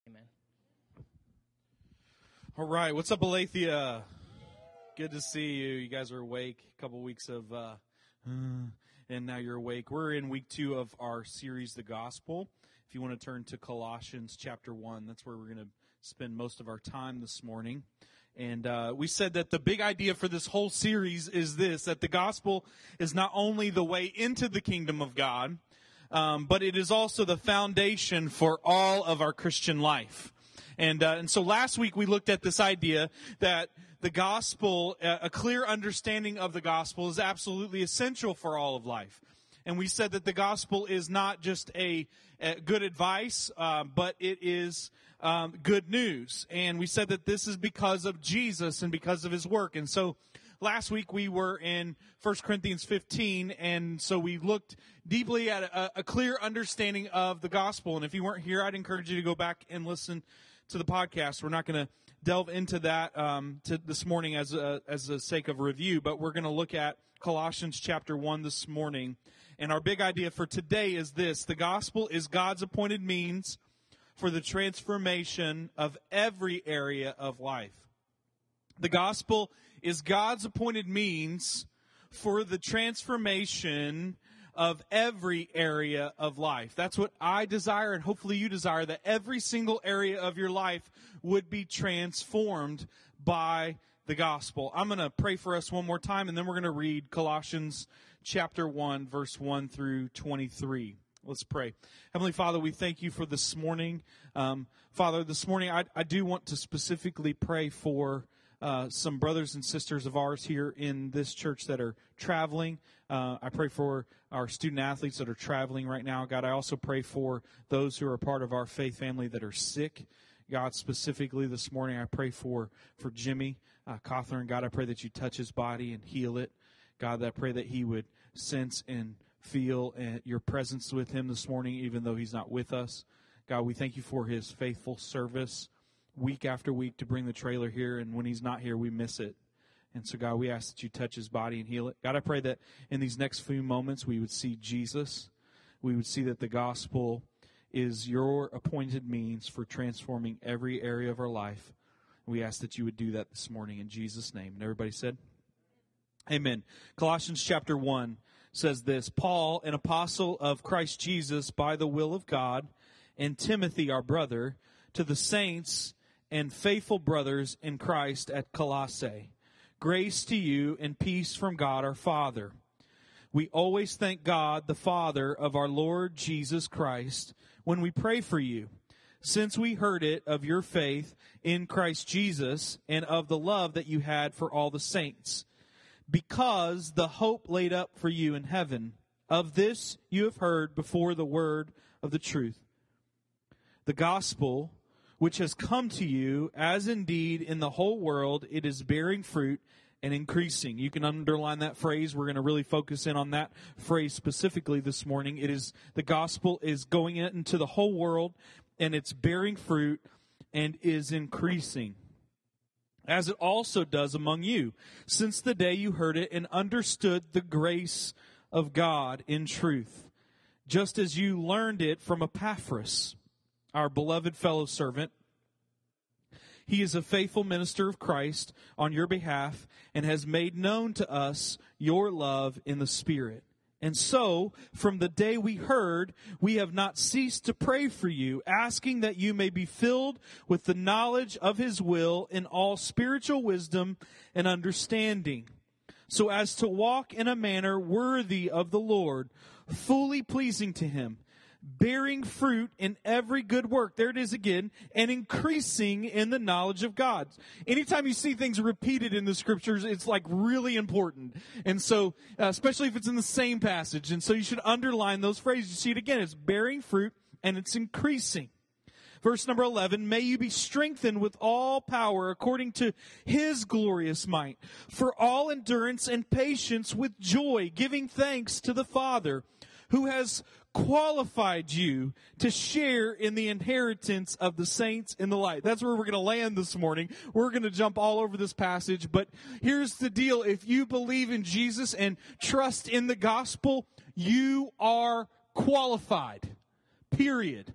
Amen. All right, what's up, Aletheia? Good to see you. You guys are awake. A couple weeks of, and now you're awake. We're in week 2 of our series, The Gospel. If you want to turn to Colossians chapter 1, that's where we're going to spend most of our time this morning. And we said that the big idea for this whole series is this, that the gospel is not only the way into the kingdom of God, but it is also the foundation for all of our Christian life. And so last week we looked at this idea that the gospel, a clear understanding of the gospel is absolutely essential for all of life. And we said that the gospel is not just a good advice, but it is good news. And we said that this is because of Jesus and because of his work. And so last week we were in 1 Corinthians 15, and so we looked deeply at a clear understanding of the gospel. And if you weren't here, I'd encourage you to go back and listen to the podcast. We're not going to delve into that this morning as a sake of review, but we're going to look at Colossians chapter 1 this morning. And our big idea for today is this: the gospel is God's appointed means for the transformation of every area of life. The gospel is God's appointed means for the transformation of every area of life. That's what I desire, and hopefully you desire, that every single area of your life would be transformed by the gospel. I'm going to pray for us one more time, and then we're going to read Colossians chapter 1, verse 1 through 23. Let's pray. Heavenly Father, we thank you for this morning. Father, this morning I do want to specifically pray for some brothers and sisters of ours here in this church that are traveling. I pray for our student athletes that are traveling right now. God, I also pray for those who are part of our faith family that are sick. God, specifically this morning, I pray for Jimmy Cawthorn. God, I pray that you touch his body and heal it. God, I pray that he would sense and feel your presence with him this morning, even though he's not with us. God, we thank you for his faithful service week after week to bring the trailer here, and when he's not here, we miss it. And so, God, we ask that you touch his body and heal it. God, I pray that in these next few moments we would see Jesus. We would see that the gospel is your appointed means for transforming every area of our life. We ask that you would do that this morning in Jesus' name. And everybody said, amen. Colossians chapter 1 says this: Paul, an apostle of Christ Jesus by the will of God, and Timothy, our brother, to the saints and faithful brothers in Christ at Colossae. Grace to you and peace from God our Father. We always thank God, the Father of our Lord Jesus Christ, when we pray for you, since we heard it of your faith in Christ Jesus and of the love that you had for all the saints, because the hope laid up for you in heaven. Of this you have heard before the word of the truth, the gospel, which has come to you, as indeed in the whole world it is bearing fruit and increasing. You can underline that phrase. We're going to really focus in on that phrase specifically this morning. It is, the gospel is going into the whole world, and it's bearing fruit and is increasing, as it also does among you, since the day you heard it and understood the grace of God in truth, just as you learned it from Epaphras, our beloved fellow servant. He is a faithful minister of Christ on your behalf and has made known to us your love in the Spirit. And so, from the day we heard, we have not ceased to pray for you, asking that you may be filled with the knowledge of his will in all spiritual wisdom and understanding, so as to walk in a manner worthy of the Lord, fully pleasing to him, bearing fruit in every good work, there it is again, and increasing in the knowledge of God. Anytime you see things repeated in the scriptures, it's like really important. And so, especially if it's in the same passage. And so you should underline those phrases. You see it again, it's bearing fruit and it's increasing. Verse number 11, may you be strengthened with all power according to his glorious might, for all endurance and patience with joy, giving thanks to the Father, who has qualified you to share in the inheritance of the saints in the light. That's where we're going to land this morning. We're going to jump all over this passage, but here's the deal. If you believe in Jesus and trust in the gospel, you are qualified. Period.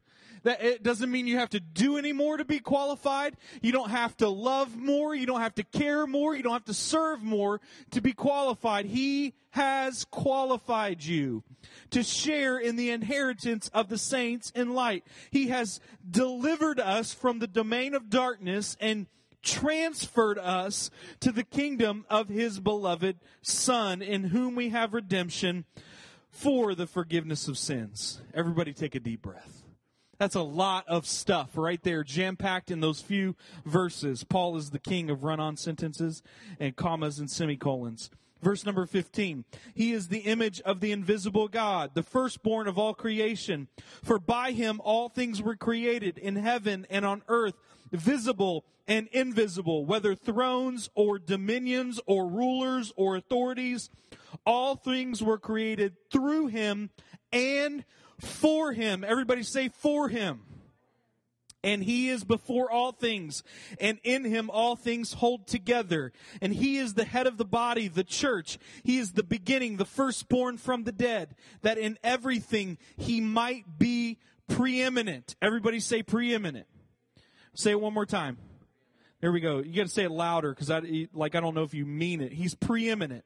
That it doesn't mean you have to do any more to be qualified. You don't have to love more. You don't have to care more. You don't have to serve more to be qualified. He has qualified you to share in the inheritance of the saints in light. He has delivered us from the domain of darkness and transferred us to the kingdom of His beloved Son, in whom we have redemption for the forgiveness of sins. Everybody take a deep breath. That's a lot of stuff right there, jam-packed in those few verses. Paul is the king of run-on sentences and commas and semicolons. Verse number 15, He is the image of the invisible God, the firstborn of all creation. For by Him all things were created in heaven and on earth, visible and invisible, whether thrones or dominions or rulers or authorities. All things were created through Him and for Him. Everybody say, for Him. And He is before all things, and in Him all things hold together. And He is the head of the body, the church. He is the beginning, the firstborn from the dead, that in everything He might be preeminent. Everybody say preeminent. Say it one more time. There we go. You got to say it louder, because I don't know if you mean it. He's preeminent.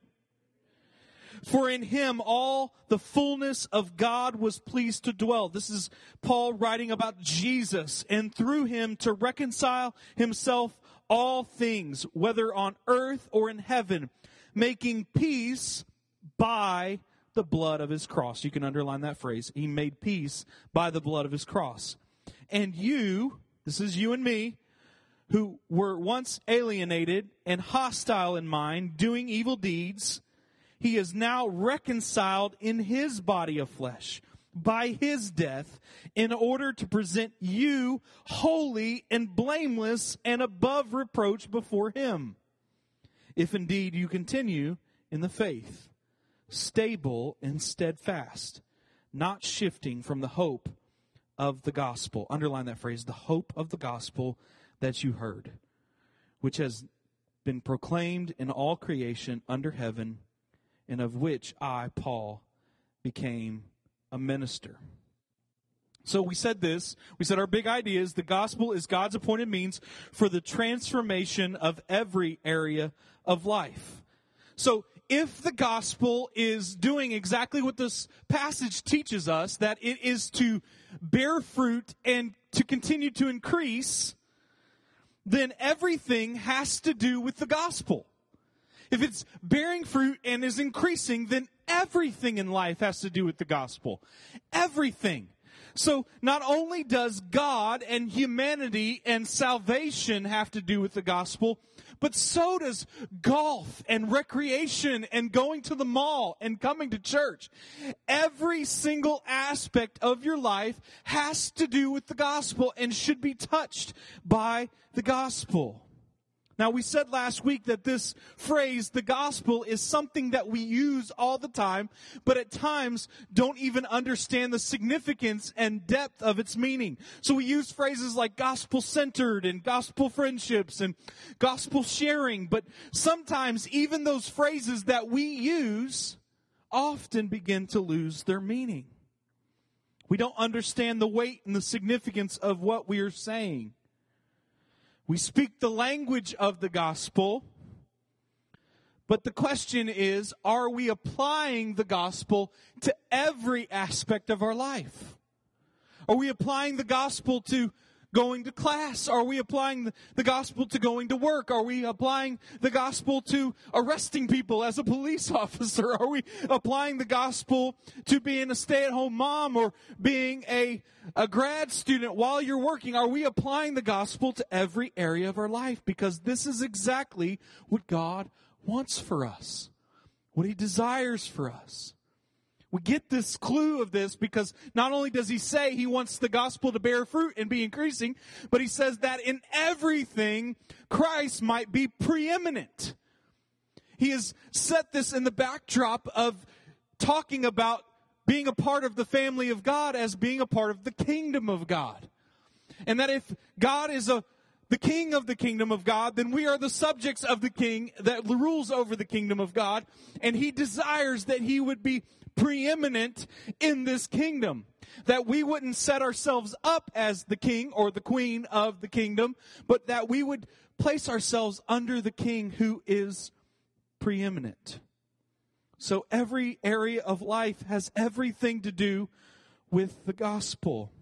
For in Him all the fullness of God was pleased to dwell. This is Paul writing about Jesus, and through Him to reconcile Himself all things, whether on earth or in heaven, making peace by the blood of His cross. You can underline that phrase. He made peace by the blood of His cross. And you, this is you and me, who were once alienated and hostile in mind, doing evil deeds, He is now reconciled in His body of flesh by His death, in order to present you holy and blameless and above reproach before Him. If indeed you continue in the faith, stable and steadfast, not shifting from the hope of the gospel. Underline that phrase, the hope of the gospel that you heard, which has been proclaimed in all creation under heaven, and of which I, Paul, became a minister. So we said this. We said our big idea is the gospel is God's appointed means for the transformation of every area of life. So if the gospel is doing exactly what this passage teaches us, that it is to bear fruit and to continue to increase, then everything has to do with the gospel. If it's bearing fruit and is increasing, then everything in life has to do with the gospel. Everything. So not only does God and humanity and salvation have to do with the gospel, but so does golf and recreation and going to the mall and coming to church. Every single aspect of your life has to do with the gospel and should be touched by the gospel. Now, we said last week that this phrase, the gospel, is something that we use all the time, but at times don't even understand the significance and depth of its meaning. So we use phrases like gospel-centered and gospel friendships and gospel sharing, but sometimes even those phrases that we use often begin to lose their meaning. We don't understand the weight and the significance of what we are saying. We speak the language of the gospel, but the question is, are we applying the gospel to every aspect of our life? Are we applying the gospel to going to class? Are we applying the gospel to going to work? Are we applying the gospel to arresting people as a police officer? Are we applying the gospel to being a stay-at-home mom or being a grad student while you're working? Are we applying the gospel to every area of our life? Because this is exactly what God wants for us, what He desires for us. We get this clue of this because not only does He say He wants the gospel to bear fruit and be increasing, but He says that in everything Christ might be preeminent. He has set this in the backdrop of talking about being a part of the family of God as being a part of the kingdom of God. And that if God is a the king of the kingdom of God, then we are the subjects of the king that rules over the kingdom of God. And he desires that he would be preeminent in this kingdom. That we wouldn't set ourselves up as the king or the queen of the kingdom, but that we would place ourselves under the king who is preeminent. So every area of life has everything to do with the gospel.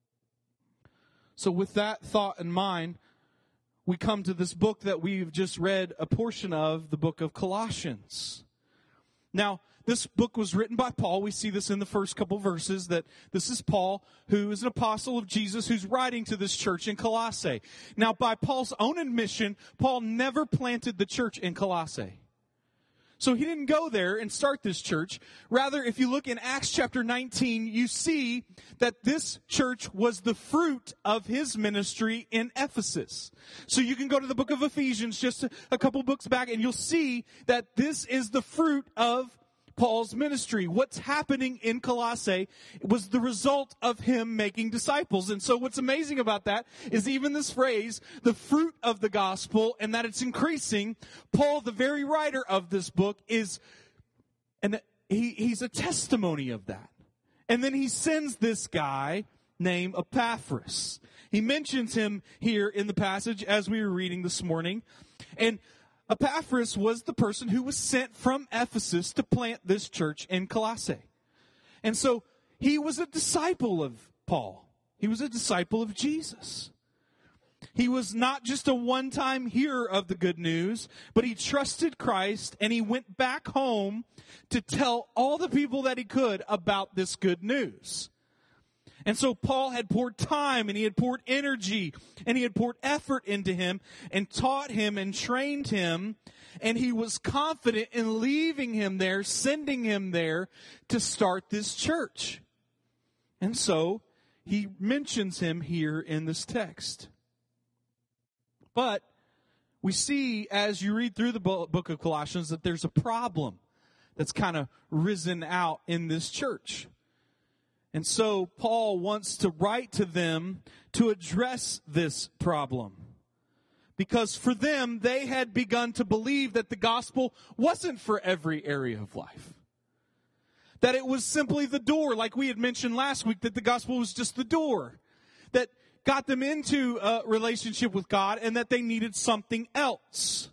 So with that thought in mind, we come to this book that we've just read a portion of, the book of Colossians. Now, this book was written by Paul. We see this in the first couple verses, that this is Paul, who is an apostle of Jesus, who's writing to this church in Colossae. Now, by Paul's own admission, Paul never planted the church in Colossae. So he didn't go there and start this church. Rather, if you look in Acts chapter 19, you see that this church was the fruit of his ministry in Ephesus. So you can go to the book of Ephesians, just a couple books back, and you'll see that this is the fruit of Paul's ministry. What's happening in Colossae was the result of him making disciples. And so what's amazing about that is even this phrase, the fruit of the gospel, and that it's increasing. Paul, the very writer of this book, he's a testimony of that. And then he sends this guy named Epaphras. He mentions him here in the passage as we were reading this morning. And Epaphras was the person who was sent from Ephesus to plant this church in Colossae. And so he was a disciple of Paul. He was a disciple of Jesus. He was not just a one-time hearer of the good news, but he trusted Christ and he went back home to tell all the people that he could about this good news. And so Paul had poured time and he had poured energy and he had poured effort into him and taught him and trained him. And he was confident in leaving him there, sending him there to start this church. And so he mentions him here in this text. But we see as you read through the book of Colossians that there's a problem that's kind of risen out in this church. And so Paul wants to write to them to address this problem. Because for them, they had begun to believe that the gospel wasn't for every area of life. That it was simply the door, like we had mentioned last week, that the gospel was just the door that got them into a relationship with God and that they needed something else.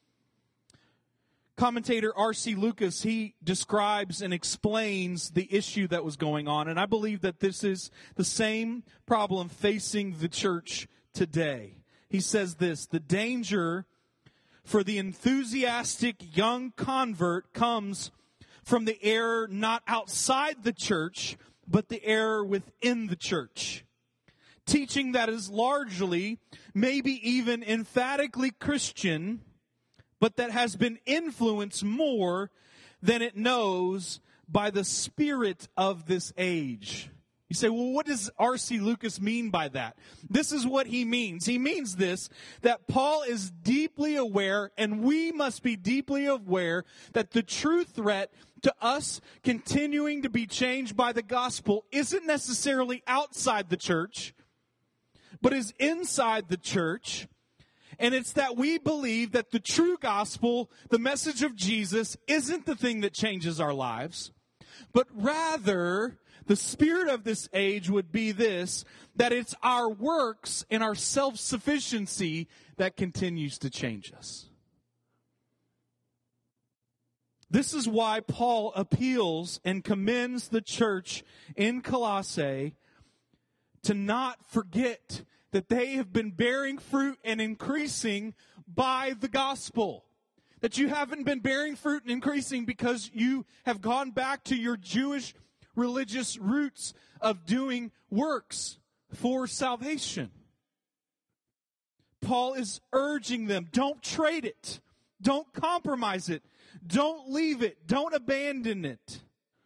Commentator R.C. Lucas, he describes and explains the issue that was going on. And I believe that this is the same problem facing the church today. He says this: the danger for the enthusiastic young convert comes from the error not outside the church, but the error within the church. Teaching that is largely, maybe even emphatically Christian, but that has been influenced more than it knows by the spirit of this age. You say, well, what does R.C. Lucas mean by that? This is what he means. He means this, that Paul is deeply aware, and we must be deeply aware, that the true threat to us continuing to be changed by the gospel isn't necessarily outside the church, but is inside the church. And it's that we believe that the true gospel, the message of Jesus, isn't the thing that changes our lives, but rather the spirit of this age would be this, that it's our works and our self-sufficiency that continues to change us. This is why Paul appeals and commends the church in Colossae to not forget that they have been bearing fruit and increasing by the gospel. That you haven't been bearing fruit and increasing because you have gone back to your Jewish religious roots of doing works for salvation. Paul is urging them, don't trade it. Don't compromise it. Don't leave it. Don't abandon it.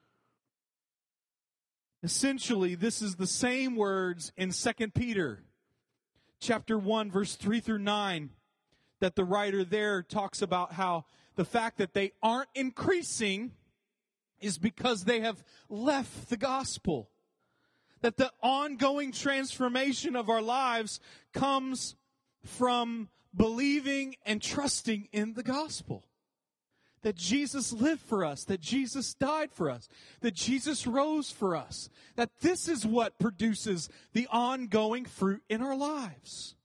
Essentially, this is the same words in 2 Peter chapter 1, verse 3 through 9, that the writer there talks about how the fact that they aren't increasing is because they have left the gospel. That the ongoing transformation of our lives comes from believing and trusting in the gospel. That Jesus lived for us, that Jesus died for us, that Jesus rose for us. That this is what produces the ongoing fruit in our lives.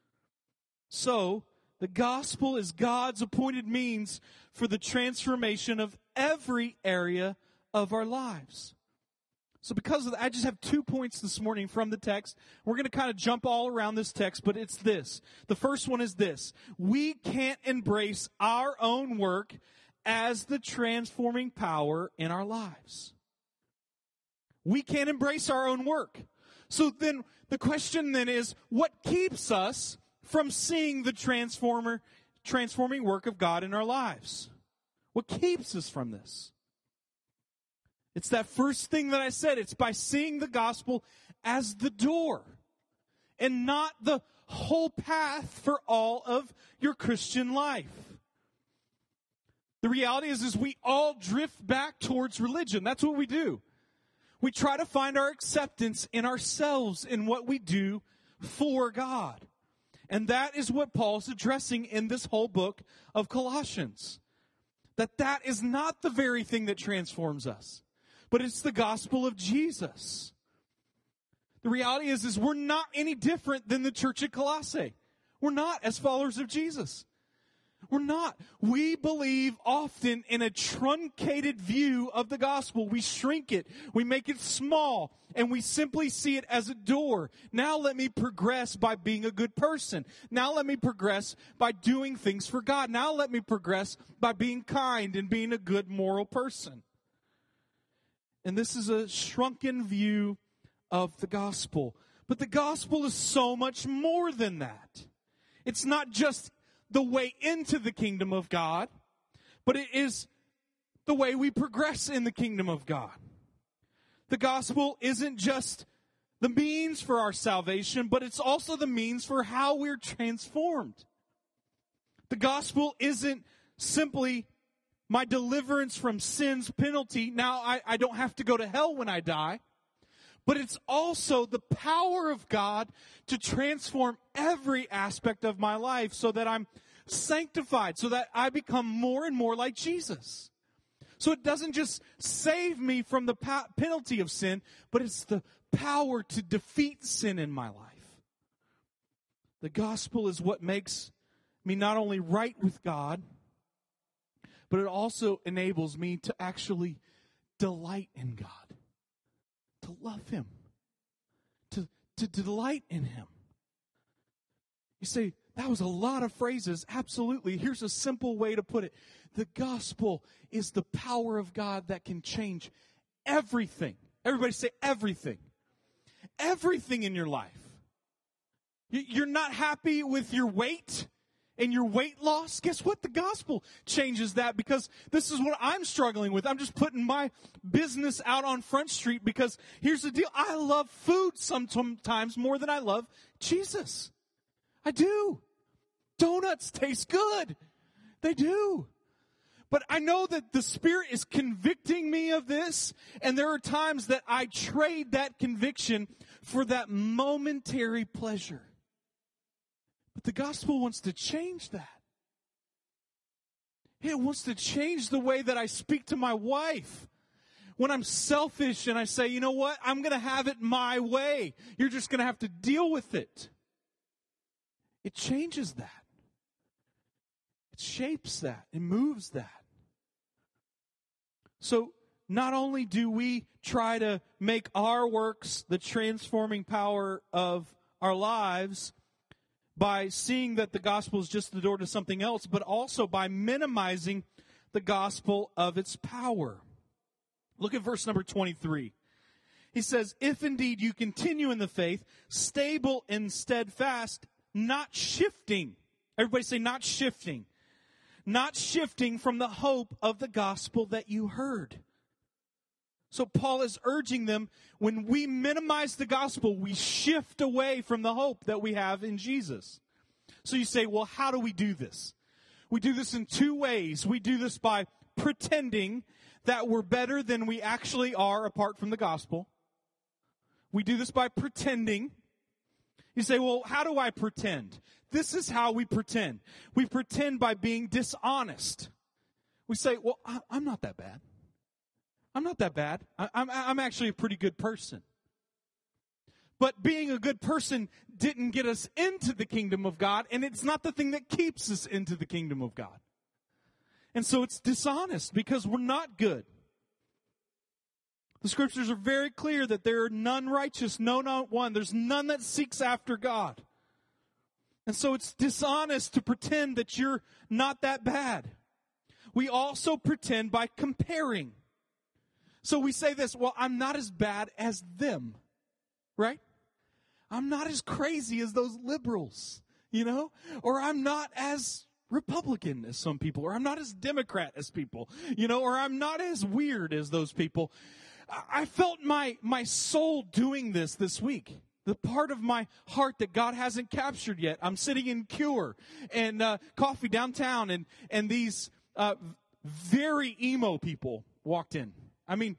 So, the gospel is God's appointed means for the transformation of every area of our lives. So because of that, I just have 2 points this morning from the text. We're going to kind of jump all around this text, but it's this. The first one is this. We can't embrace our own work as the transforming power in our lives. We can't embrace our own work. So then the question then is, what keeps us from seeing the transforming work of God in our lives? What keeps us from this? It's that first thing that I said. It's by seeing the gospel as the door and not the whole path for all of your Christian life. The reality is we all drift back towards religion. That's what we do. We try to find our acceptance in ourselves in what we do for God. And that is what Paul's addressing in this whole book of Colossians. That is not the very thing that transforms us, but it's the gospel of Jesus. The reality is we're not any different than the church at Colossae. We're not as followers of Jesus. We're not. We believe often in a truncated view of the gospel. We shrink it. We make it small. And we simply see it as a door. Now let me progress by being a good person. Now let me progress by doing things for God. Now let me progress by being kind and being a good moral person. And this is a shrunken view of the gospel. But the gospel is so much more than that. It's not just the way into the kingdom of God, but it is the way we progress in the kingdom of God. The gospel isn't just the means for our salvation, but it's also the means for how we're transformed. The gospel isn't simply my deliverance from sin's penalty. Now I don't have to go to hell when I die. But it's also the power of God to transform every aspect of my life so that I'm sanctified, so that I become more and more like Jesus. So it doesn't just save me from the penalty of sin, but it's the power to defeat sin in my life. The gospel is what makes me not only right with God, but it also enables me to actually delight in God. To love Him, to delight in Him. You say, that was a lot of phrases. Absolutely. Here's a simple way to put it. The gospel is the power of God that can change everything. Everybody say everything. Everything in your life. You're not happy with your weight and your weight loss, guess what? The gospel changes that, because this is what I'm struggling with. I'm just putting my business out on Front Street because here's the deal. I love food sometimes more than I love Jesus. I do. Donuts taste good. They do. But I know that the Spirit is convicting me of this, and there are times that I trade that conviction for that momentary pleasure. But the gospel wants to change that. It wants to change the way that I speak to my wife. When I'm selfish and I say, you know what, I'm going to have it my way. You're just going to have to deal with it. It changes that. It shapes that. It moves that. So not only do we try to make our works the transforming power of our lives by seeing that the gospel is just the door to something else, but also by minimizing the gospel of its power. Look at verse number 23. He says, if indeed you continue in the faith, stable and steadfast, not shifting. Everybody say not shifting. Not shifting from the hope of the gospel that you heard. So Paul is urging them, when we minimize the gospel, we shift away from the hope that we have in Jesus. So you say, well, how do we do this? We do this in two ways. We do this by pretending that we're better than we actually are apart from the gospel. We do this by pretending. You say, well, how do I pretend? This is how we pretend. We pretend by being dishonest. We say, well, I'm not that bad. I'm not that bad. I'm actually a pretty good person. But being a good person didn't get us into the kingdom of God, and it's not the thing that keeps us into the kingdom of God. And so it's dishonest because we're not good. The scriptures are very clear that there are none righteous, no, not one. There's none that seeks after God. And so it's dishonest to pretend that you're not that bad. We also pretend by comparing. So we say this, well, I'm not as bad as them, right? I'm not as crazy as those liberals, or I'm not as Republican as some people, or I'm not as Democrat as people, or I'm not as weird as those people. I felt my soul doing this week. The part of my heart that God hasn't captured yet. I'm sitting in Cure and coffee downtown, and these very emo people walked in. I mean,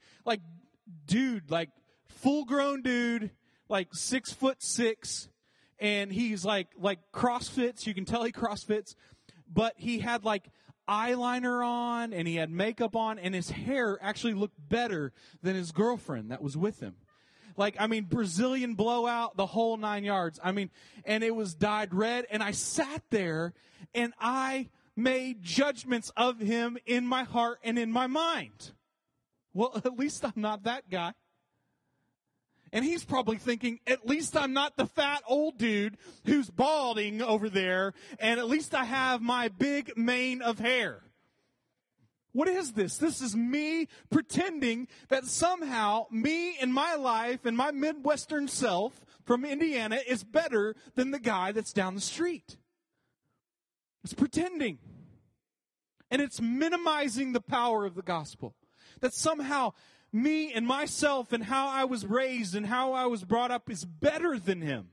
full-grown dude, 6'6", and he's like CrossFits. You can tell he CrossFits, but he had eyeliner on and he had makeup on, and his hair actually looked better than his girlfriend that was with him. Brazilian blowout, the whole 9 yards. And it was dyed red, and I sat there and I made judgments of him in my heart and in my mind. Well, at least I'm not that guy. And he's probably thinking, at least I'm not the fat old dude who's balding over there, and at least I have my big mane of hair. What is this? This is me pretending that somehow me and my life and my Midwestern self from Indiana is better than the guy that's down the street. It's pretending. And it's minimizing the power of the gospel. That somehow me and myself and how I was raised and how I was brought up is better than him.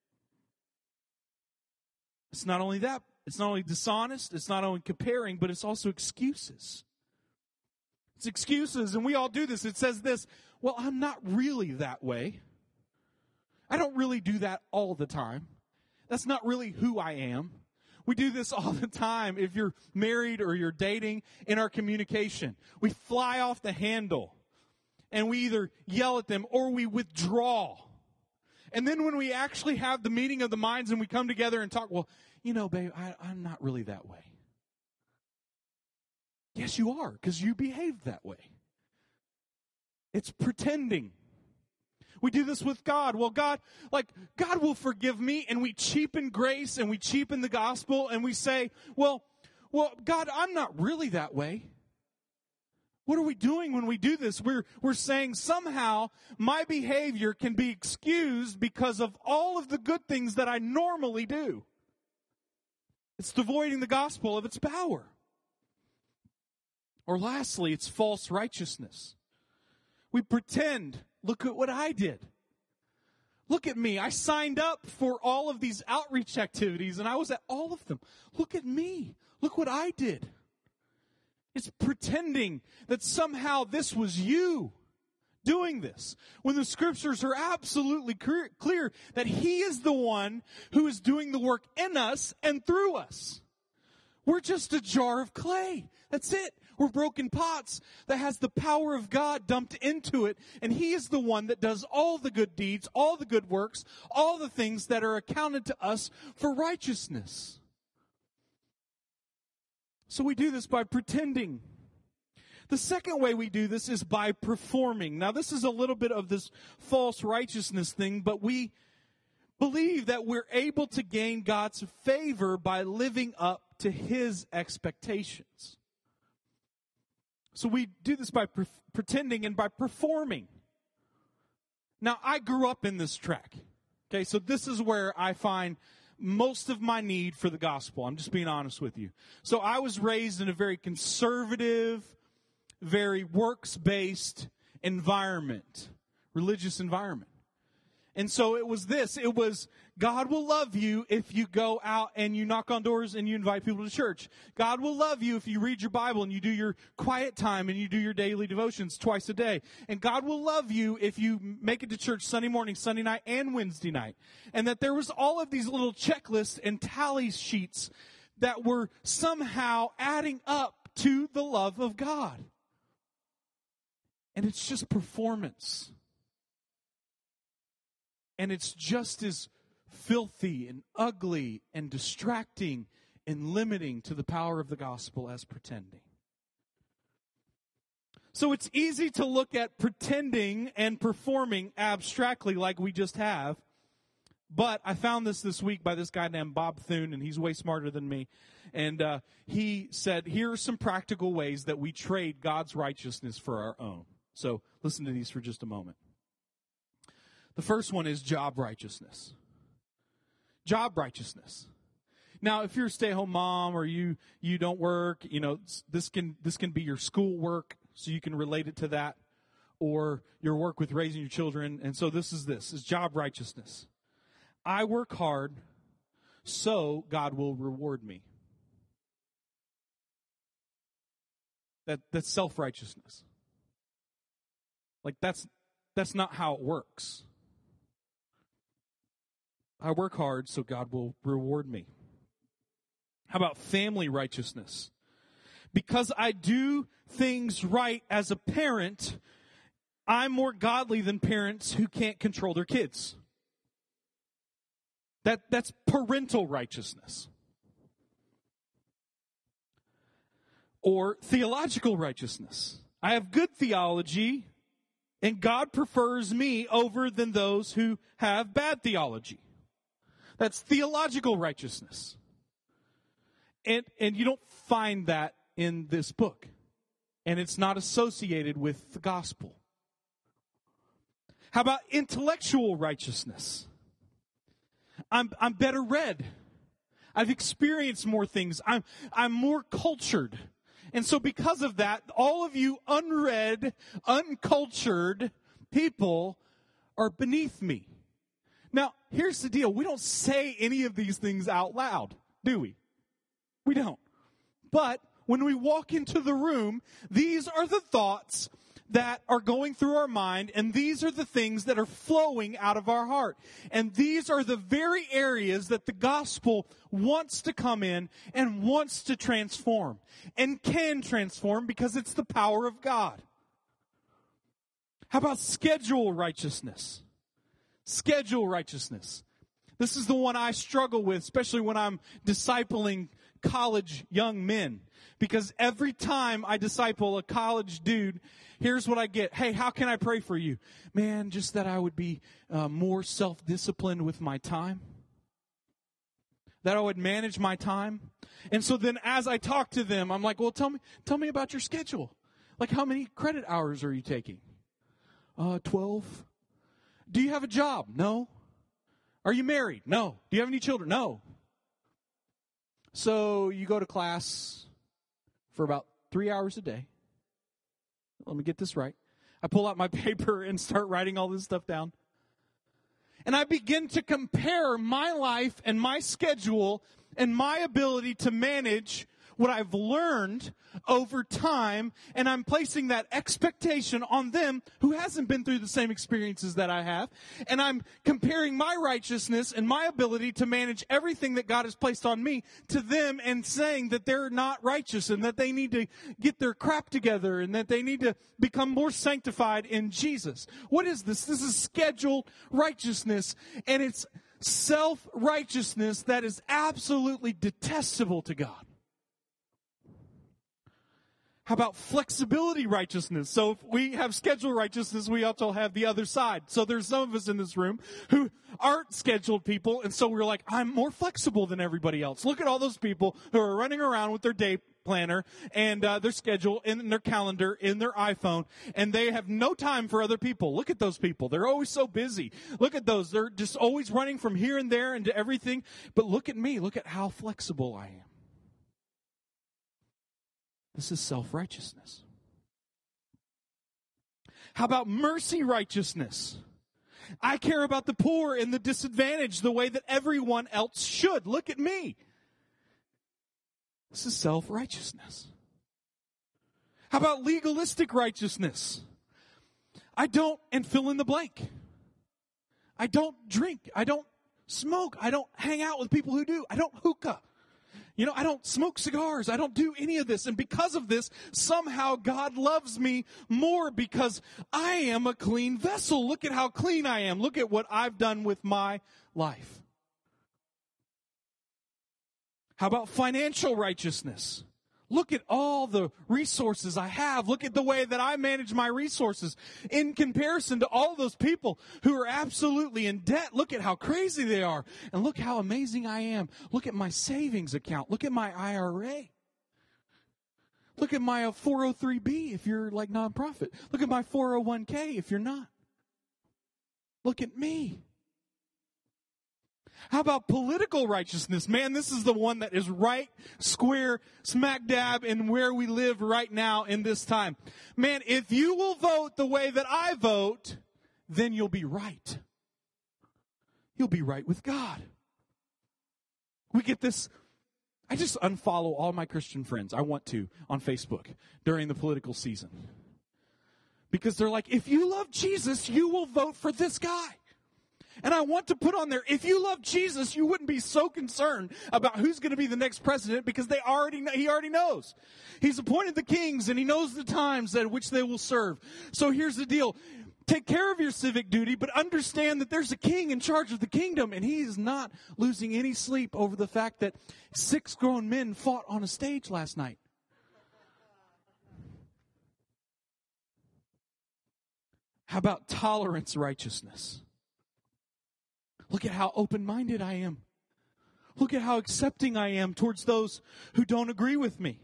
It's not only that. It's not only dishonest. It's not only comparing, but it's also excuses. It's excuses, and we all do this. It says this, well, I'm not really that way. I don't really do that all the time. That's not really who I am. We do this all the time if you're married or you're dating in our communication. We fly off the handle. And we either yell at them or we withdraw. And then when we actually have the meeting of the minds and we come together and talk, well, babe, I'm not really that way. Yes, you are, because you behaved that way. It's pretending. We do this with God. Well, God will forgive me, and we cheapen grace and we cheapen the gospel, and we say, well, God, I'm not really that way. What are we doing when we do this? We're saying somehow my behavior can be excused because of all of the good things that I normally do. It's devoiding the gospel of its power. Or lastly, it's false righteousness. We pretend, look at what I did. Look at me. I signed up for all of these outreach activities, and I was at all of them. Look at me. Look what I did. It's pretending that somehow this was you doing this, when the scriptures are absolutely clear that he is the one who is doing the work in us and through us. We're just a jar of clay. That's it. We're broken pots that has the power of God dumped into it, and he is the one that does all the good deeds, all the good works, all the things that are accounted to us for righteousness. So we do this by pretending. The second way we do this is by performing. Now, this is a little bit of this false righteousness thing, but we believe that we're able to gain God's favor by living up to his expectations. So we do this by pretending and by performing. Now, I grew up in this track. Okay, so this is where I find most of my need for the gospel. I'm just being honest with you. So I was raised in a very conservative, very works-based environment, religious environment. And so it was this. It was, God will love you if you go out and you knock on doors and you invite people to church. God will love you if you read your Bible and you do your quiet time and you do your daily devotions twice a day. And God will love you if you make it to church Sunday morning, Sunday night, and Wednesday night. And that there was all of these little checklists and tally sheets that were somehow adding up to the love of God. And it's just performance. And it's just as filthy and ugly and distracting and limiting to the power of the gospel as pretending. So it's easy to look at pretending and performing abstractly like we just have. But I found this week by this guy named Bob Thune, and he's way smarter than me. And he said, here are some practical ways that we trade God's righteousness for our own. So listen to these for just a moment. The first one is job righteousness. Job righteousness. Now, if you're a stay-at-home mom or you don't work, this can be your school work, so you can relate it to that, or your work with raising your children. And so this is job righteousness. I work hard, so God will reward me. That's self-righteousness. Like that's not how it works. I work hard, so God will reward me. How about family righteousness? Because I do things right as a parent, I'm more godly than parents who can't control their kids. That's parental righteousness. Or theological righteousness. I have good theology, and God prefers me over than those who have bad theology. That's theological righteousness. And you don't find that in this book. And it's not associated with the gospel. How about intellectual righteousness? I'm better read. I've experienced more things. I'm more cultured. And so because of that, all of you unread, uncultured people are beneath me. Now, here's the deal. We don't say any of these things out loud, do we? We don't. But when we walk into the room, these are the thoughts that are going through our mind, and these are the things that are flowing out of our heart. And these are the very areas that the gospel wants to come in and wants to transform, and can transform because it's the power of God. How about schedule righteousness? Schedule righteousness. This is the one I struggle with, especially when I'm discipling college young men. Because every time I disciple a college dude, here's what I get. Hey, how can I pray for you? Man, just that I would be more self-disciplined with my time. That I would manage my time. And so then as I talk to them, I'm like, well, tell me about your schedule. Like, how many credit hours are you taking? 12. Do you have a job? No. Are you married? No. Do you have any children? No. So you go to class for about 3 hours a day. Let me get this right. I pull out my paper and start writing all this stuff down. And I begin to compare my life and my schedule and my ability to manage what I've learned over time, and I'm placing that expectation on them who hasn't been through the same experiences that I have, and I'm comparing my righteousness and my ability to manage everything that God has placed on me to them, and saying that they're not righteous and that they need to get their crap together and that they need to become more sanctified in Jesus. What is this? This is scheduled righteousness, and it's self-righteousness that is absolutely detestable to God. How about flexibility righteousness? So if we have scheduled righteousness, we also have the other side. So there's some of us in this room who aren't scheduled people, and so we're like, I'm more flexible than everybody else. Look at all those people who are running around with their day planner and their schedule in their calendar, in their iPhone, and they have no time for other people. Look at those people. They're always so busy. Look at those. They're just always running from here and there into everything. But look at me. Look at how flexible I am. This is self-righteousness. How about mercy righteousness? I care about the poor and the disadvantaged the way that everyone else should. Look at me. This is self-righteousness. How about legalistic righteousness? I don't, and fill in the blank. I don't drink. I don't smoke. I don't hang out with people who do. I don't hookah. I don't smoke cigars. I don't do any of this. And because of this, somehow God loves me more because I am a clean vessel. Look at how clean I am. Look at what I've done with my life. How about financial righteousness? Look at all the resources I have. Look at the way that I manage my resources in comparison to all those people who are absolutely in debt. Look at how crazy they are. And look how amazing I am. Look at my savings account. Look at my IRA. Look at my 403B if you're like nonprofit. Look at my 401k if you're not. Look at me. How about political righteousness? Man, this is the one that is right square smack dab in where we live right now in this time. Man, if you will vote the way that I vote, then you'll be right. You'll be right with God. We get this. I just unfollow all my Christian friends. I want to on Facebook during the political season. Because they're like, if you love Jesus, you will vote for this guy. And I want to put on there, if you love Jesus, you wouldn't be so concerned about who's going to be the next president because he already knows. He's appointed the kings and he knows the times at which they will serve. So here's the deal. Take care of your civic duty, but understand that there's a king in charge of the kingdom, and he is not losing any sleep over the fact that 6 grown men fought on a stage last night. How about tolerance righteousness? Look at how open-minded I am. Look at how accepting I am towards those who don't agree with me.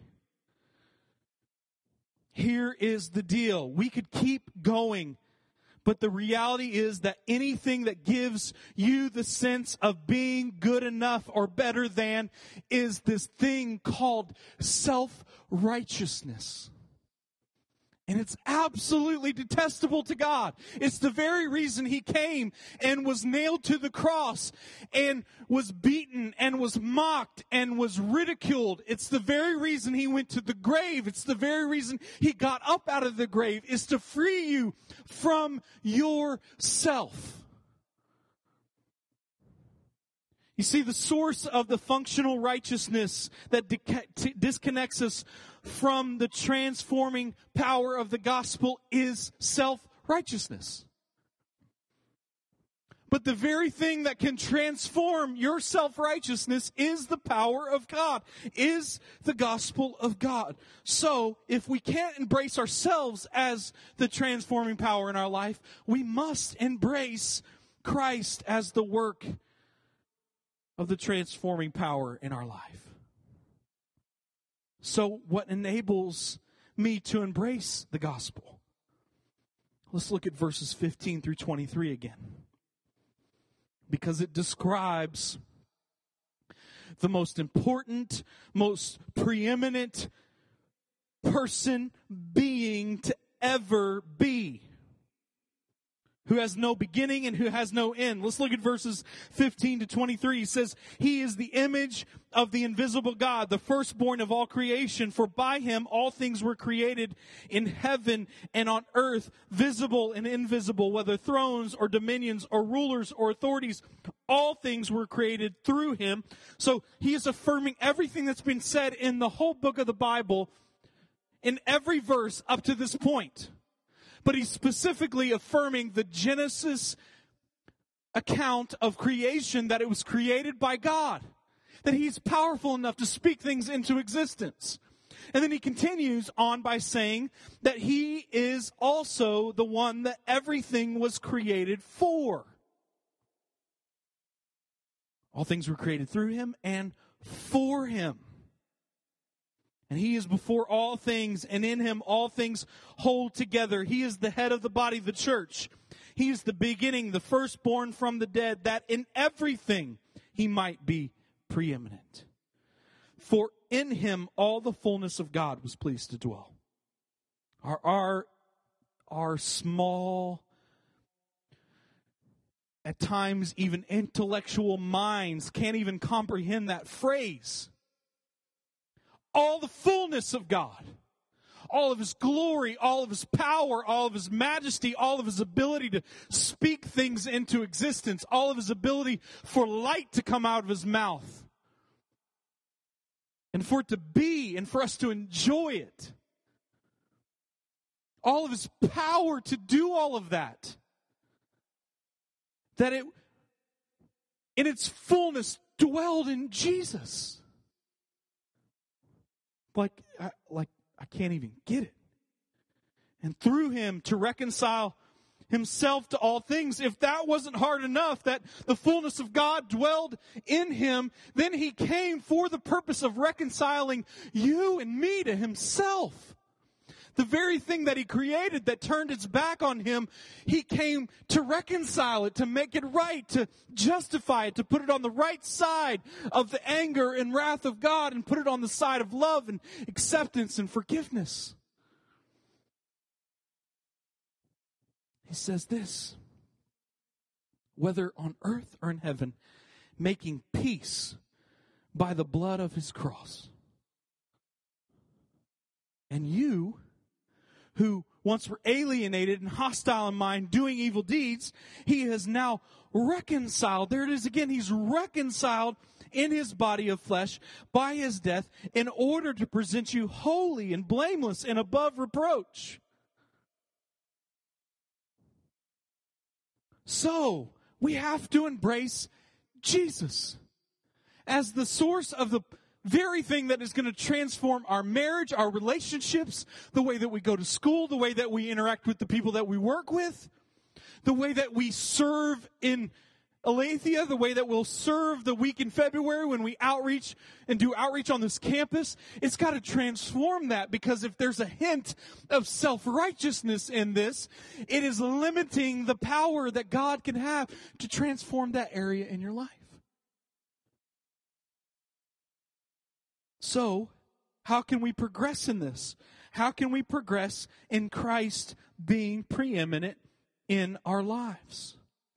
Here is the deal. We could keep going, but the reality is that anything that gives you the sense of being good enough or better than is this thing called self-righteousness. And it's absolutely detestable to God. It's the very reason he came and was nailed to the cross and was beaten and was mocked and was ridiculed. It's the very reason he went to the grave. It's the very reason he got up out of the grave, is to free you from yourself. You see, the source of the functional righteousness that disconnects us from the transforming power of the gospel is self-righteousness. But the very thing that can transform your self-righteousness is the power of God, is the gospel of God. So, if we can't embrace ourselves as the transforming power in our life, we must embrace Christ as the work of the transforming power in our life. So what enables me to embrace the gospel? Let's look at verses 15 through 23 again. Because it describes the most important, most preeminent person, being to ever be, who has no beginning and who has no end. Let's look at verses 15 to 23. He says, he is the image of the invisible God, the firstborn of all creation. For by him all things were created in heaven and on earth, visible and invisible, whether thrones or dominions or rulers or authorities. All things were created through him. So he is affirming everything that's been said in the whole book of the Bible, in every verse up to this point. But he's specifically affirming the Genesis account of creation, that it was created by God, that he's powerful enough to speak things into existence. And then he continues on by saying that he is also the one that everything was created for. All things were created through him and for him. And he is before all things, and in him all things hold together. He is the head of the body, the church. He is the beginning, the firstborn from the dead, that in everything he might be preeminent. For in him all the fullness of God was pleased to dwell. Our small, at times even intellectual minds can't even comprehend that phrase. All the fullness of God, all of His glory, all of His power, all of His majesty, all of His ability to speak things into existence, all of His ability for light to come out of His mouth, and for it to be, and for us to enjoy it. All of His power to do all of that. That it, in its fullness, dwelled in Jesus. Like I can't even get it. And through Him to reconcile Himself to all things. If that wasn't hard enough, that the fullness of God dwelled in Him, then He came for the purpose of reconciling you and me to Himself. The very thing that He created that turned its back on Him, He came to reconcile it, to make it right, to justify it, to put it on the right side of the anger and wrath of God and put it on the side of love and acceptance and forgiveness. He says this, whether on earth or in heaven, making peace by the blood of His cross. And you, who once were alienated and hostile in mind, doing evil deeds, He has now reconciled. There it is again. He's reconciled in His body of flesh by His death in order to present you holy and blameless and above reproach. So, we have to embrace Jesus as the source of the very thing that is going to transform our marriage, our relationships, the way that we go to school, the way that we interact with the people that we work with, the way that we serve in Aletheia, the way that we'll serve the week in February when we outreach and do outreach on this campus. It's got to transform that, because if there's a hint of self-righteousness in this, it is limiting the power that God can have to transform that area in your life. So, how can we progress in this? How can we progress in Christ being preeminent in our lives?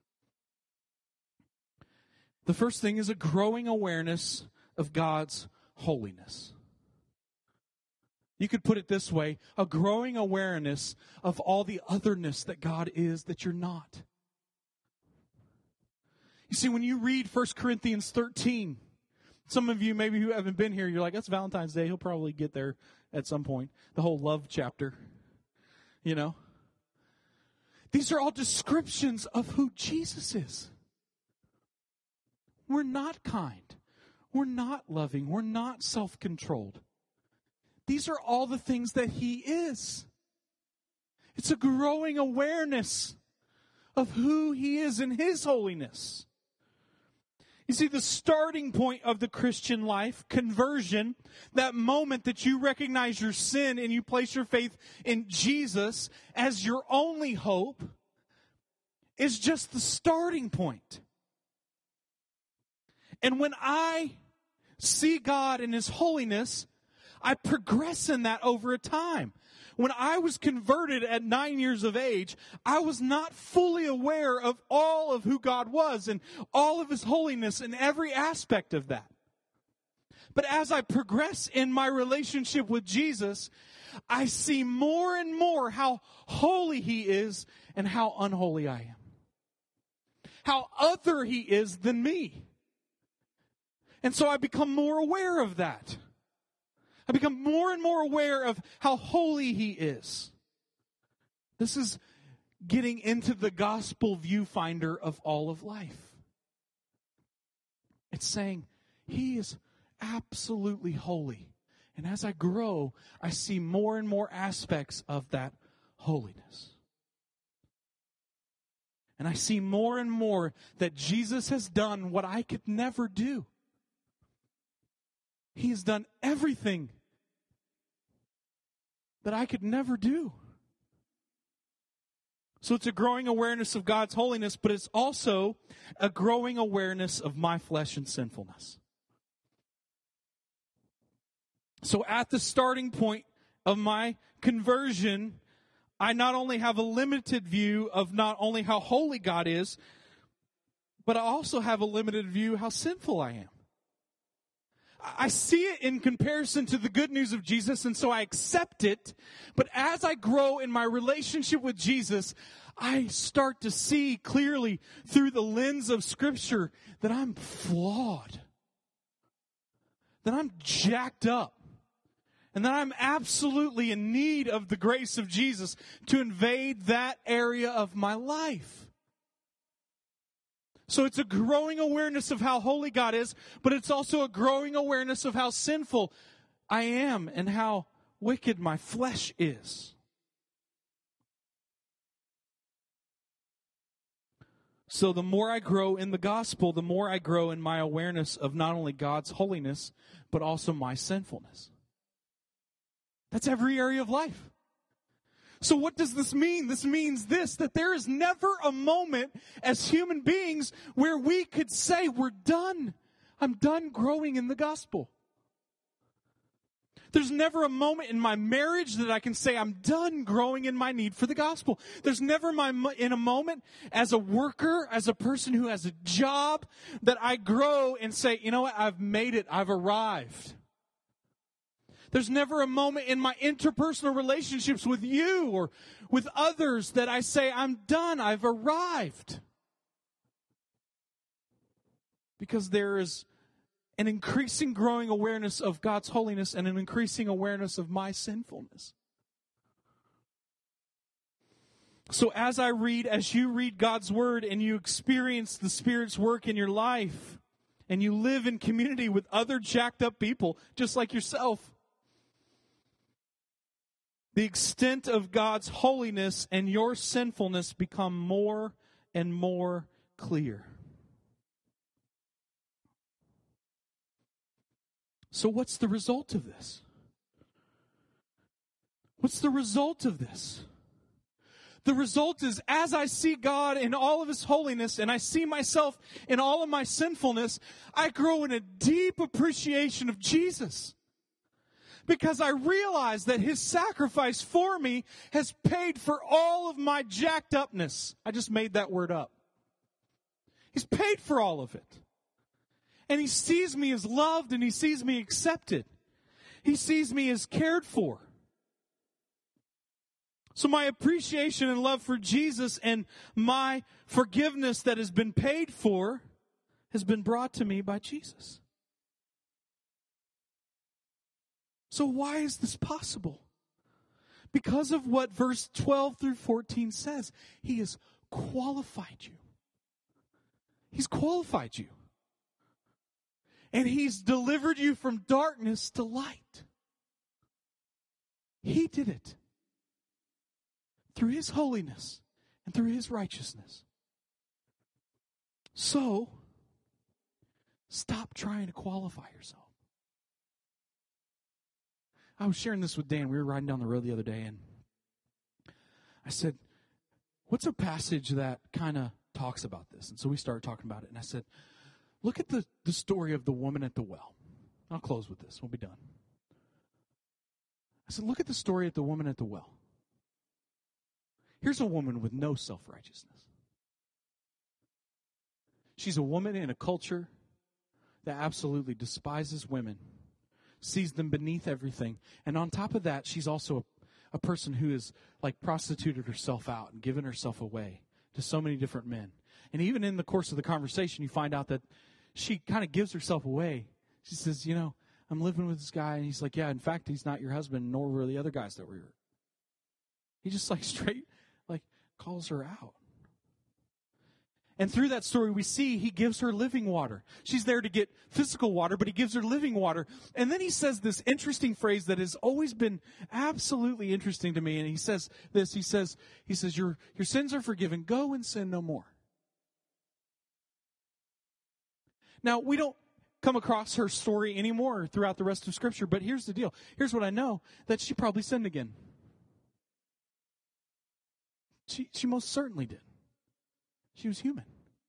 The first thing is a growing awareness of God's holiness. You could put it this way, a growing awareness of all the otherness that God is that you're not. You see, when you read 1 Corinthians 13, some of you maybe who haven't been here, you're like, that's Valentine's Day. He'll probably get there at some point. The whole love chapter, you know. These are all descriptions of who Jesus is. We're not kind. We're not loving. We're not self-controlled. These are all the things that He is. It's a growing awareness of who He is in His holiness. You see, the starting point of the Christian life, conversion, that moment that you recognize your sin and you place your faith in Jesus as your only hope, is just the starting point. And when I see God in His holiness, I progress in that over a time. When I was converted at 9 years of age, I was not fully aware of all of who God was and all of His holiness and every aspect of that. But as I progress in my relationship with Jesus, I see more and more how holy He is and how unholy I am. How other He is than me. And so I become more aware of that. I become more and more aware of how holy He is. This is getting into the gospel viewfinder of all of life. It's saying He is absolutely holy. And as I grow, I see more and more aspects of that holiness. And I see more and more that Jesus has done what I could never do. He has done everything that I could never do. So it's a growing awareness of God's holiness, but it's also a growing awareness of my flesh and sinfulness. So at the starting point of my conversion, I not only have a limited view of not only how holy God is, but I also have a limited view how sinful I am. I see it in comparison to the good news of Jesus, and so I accept it. But as I grow in my relationship with Jesus, I start to see clearly through the lens of Scripture that I'm flawed, that I'm jacked up, and that I'm absolutely in need of the grace of Jesus to invade that area of my life. So it's a growing awareness of how holy God is, but it's also a growing awareness of how sinful I am and how wicked my flesh is. So the more I grow in the gospel, the more I grow in my awareness of not only God's holiness, but also my sinfulness. That's every area of life. So what does this mean? This means this, that there is never a moment as human beings where we could say, we're done. I'm done growing in the gospel. There's never a moment in my marriage that I can say I'm done growing in my need for the gospel. There's never in a moment as a worker, as a person who has a job, that I grow and say, you know what, I've made it, I've arrived. There's never a moment in my interpersonal relationships with you or with others that I say, I'm done, I've arrived. Because there is an increasing growing awareness of God's holiness and an increasing awareness of my sinfulness. So as you read God's Word and you experience the Spirit's work in your life, and you live in community with other jacked up people, just like yourself, the extent of God's holiness and your sinfulness become more and more clear. So what's the result of this? What's the result of this? The result is, as I see God in all of His holiness and I see myself in all of my sinfulness, I grow in a deep appreciation of Jesus. Because I realize that His sacrifice for me has paid for all of my jacked upness. I just made that word up. He's paid for all of it. And He sees me as loved and He sees me accepted. He sees me as cared for. So my appreciation and love for Jesus and my forgiveness that has been paid for has been brought to me by Jesus. So why is this possible? Because of what verse 12 through 14 says. He has qualified you. He's qualified you. And He's delivered you from darkness to light. He did it. Through His holiness and through His righteousness. So, stop trying to qualify yourself. I was sharing this with Dan. We were riding down the road the other day, and I said, what's a passage that kind of talks about this? And so we started talking about it, and I said, look at the story of the woman at the well. I'll close with this. We'll be done. I said, look at the story of the woman at the well. Here's a woman with no self-righteousness. She's a woman in a culture that absolutely despises women, sees them beneath everything. And on top of that, she's also a person who has like prostituted herself out and given herself away to so many different men. And even in the course of the conversation, you find out that she kind of gives herself away. She says, you know, I'm living with this guy. And he's like, yeah, in fact, he's not your husband, nor were the other guys that were here. He just like straight calls her out. And through that story, we see He gives her living water. She's there to get physical water, but He gives her living water. And then He says this interesting phrase that has always been absolutely interesting to me. And He says this, He says, your sins are forgiven. Go and sin no more. Now, we don't come across her story anymore throughout the rest of Scripture, but here's the deal. Here's what I know, that she probably sinned again. She most certainly did. She was human.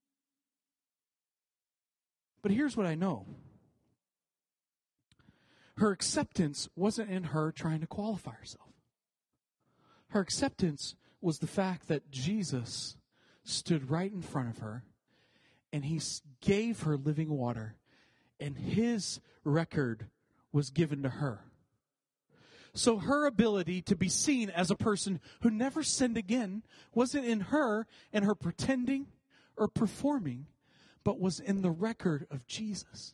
But here's what I know. Her acceptance wasn't in her trying to qualify herself. Her acceptance was the fact that Jesus stood right in front of her and he gave her living water, and his record was given to her. So her ability to be seen as a person who never sinned again wasn't in her and her pretending or performing, but was in the record of Jesus.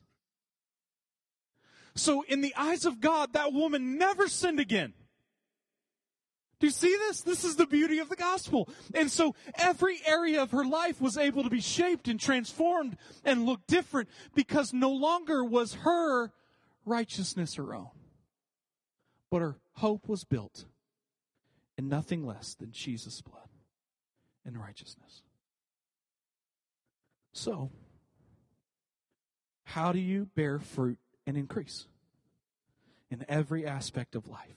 So in the eyes of God, that woman never sinned again. Do you see this? This is the beauty of the gospel. And so every area of her life was able to be shaped and transformed and look different because no longer was her righteousness her own. But her hope was built in nothing less than Jesus' blood and righteousness. So, how do you bear fruit and increase in every aspect of life?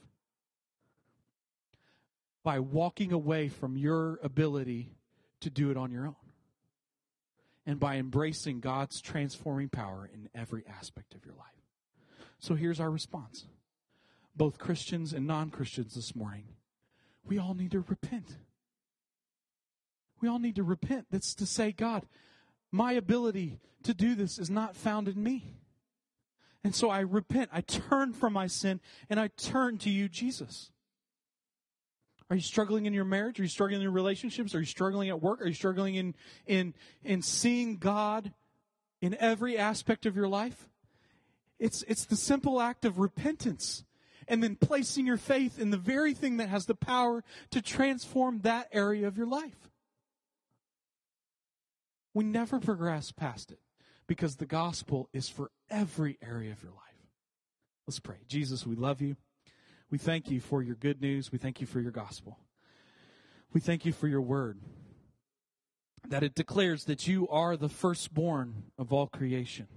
By walking away from your ability to do it on your own. And by embracing God's transforming power in every aspect of your life. So here's our response. Both Christians and non-Christians this morning, we all need to repent. We all need to repent. That's to say, God, my ability to do this is not found in me. And so I repent. I turn from my sin and I turn to you, Jesus. Are you struggling in your marriage? Are you struggling in your relationships? Are you struggling at work? Are you struggling in seeing God in every aspect of your life? It's the simple act of repentance and then placing your faith in the very thing that has the power to transform that area of your life. We never progress past it because the gospel is for every area of your life. Let's pray. Jesus, we love you. We thank you for your good news. We thank you for your gospel. We thank you for your word, that it declares that you are the firstborn of all creation,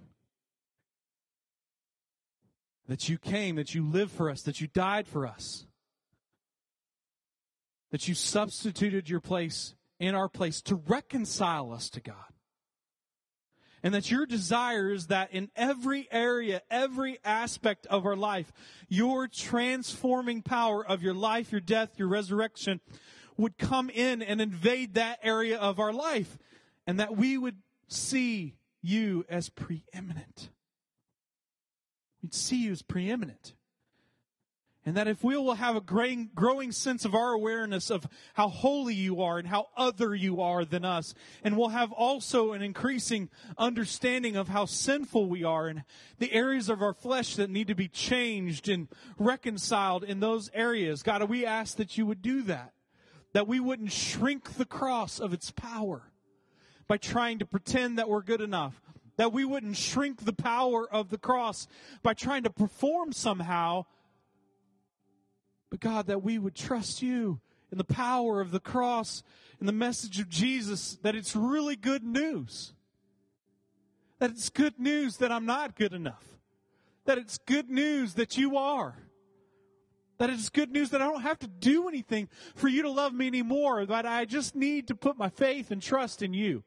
that you came, that you lived for us, that you died for us, that you substituted your place in our place to reconcile us to God. And that your desire is that in every area, every aspect of our life, your transforming power of your life, your death, your resurrection would come in and invade that area of our life. And that we would see you as preeminent. We'd see you as preeminent. And that if we will have a growing sense of our awareness of how holy you are and how other you are than us, and we'll have also an increasing understanding of how sinful we are and the areas of our flesh that need to be changed and reconciled in those areas. God, we ask that you would do that. That we wouldn't shrink the cross of its power by trying to pretend that we're good enough. That we wouldn't shrink the power of the cross by trying to perform somehow. But God, that we would trust you in the power of the cross and the message of Jesus, that it's really good news. That it's good news that I'm not good enough. That it's good news that you are. That it's good news that I don't have to do anything for you to love me anymore. That I just need to put my faith and trust in you.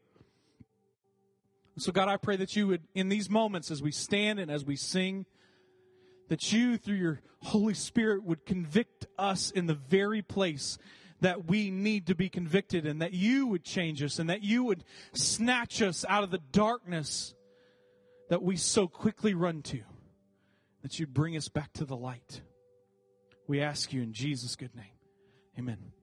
So God, I pray that you would, in these moments as we stand and as we sing, that you, through your Holy Spirit, would convict us in the very place that we need to be convicted, and that you would change us, and that you would snatch us out of the darkness that we so quickly run to, that you'd bring us back to the light. We ask you in Jesus' good name. Amen.